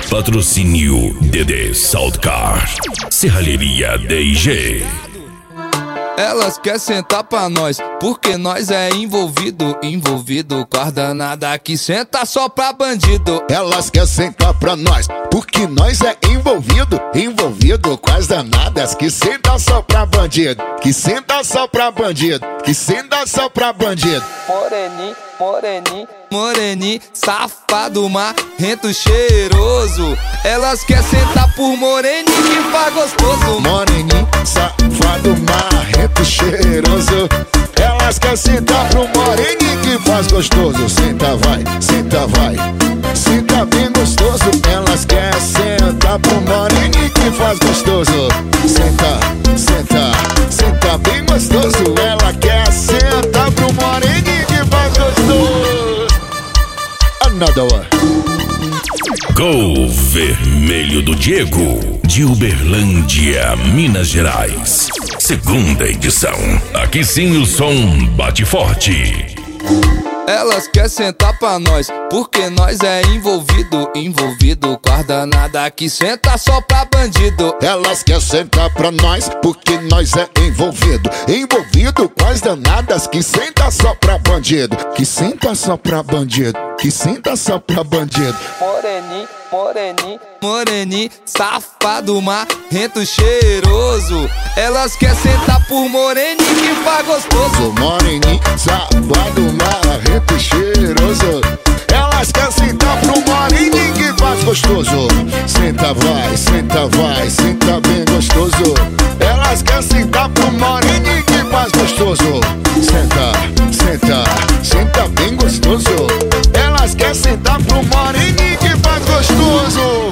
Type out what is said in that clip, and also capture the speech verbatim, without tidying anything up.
Patrocínio D D Saltcar, Serralheria D I G. Elas querem sentar pra nós, porque nós é envolvido, envolvido com as danadas que senta só pra bandido. Elas querem sentar pra nós, porque nós é envolvido, envolvido com as danadas que senta só pra bandido, que senta só pra bandido, que senta só pra bandido. Moreninho, moreninho, moreninho, safado, marrento, cheiroso. Elas querem sentar por moreninho que faz gostoso. Moreninho, safado, marrento, cheiroso. Elas querem sentar pro moreninho que faz gostoso. Senta vai, senta vai, senta bem gostoso. Elas querem sentar pro moreninho que faz gostoso. Senta, senta, senta bem gostoso. Ela quer sentar pro moreninho que faz gostoso. Another one. Gol Vermelho do Diego, de Uberlândia, Minas Gerais. Segunda edição. Aqui sim o som bate forte. Elas querem sentar pra nós, porque nós é envolvido, envolvido com as danadas que senta só pra bandido. Elas querem sentar pra nós, porque nós é envolvido, envolvido com as danadas que senta só pra bandido, que senta só pra bandido, que senta só pra bandido. Moreninho, moreninho, moreninho, safado, marrento, cheiroso. Elas querem sentar por moreninho que faz gostoso. Moreninho, safado, marrento, cheiroso. Elas querem sentar pro moreninho que faz gostoso. Senta vai, senta vai, senta bem gostoso. Elas querem sentar pro moreninho que faz gostoso. Senta, senta, senta bem gostoso. Elas querem sentar pro moreninho que faz gostoso.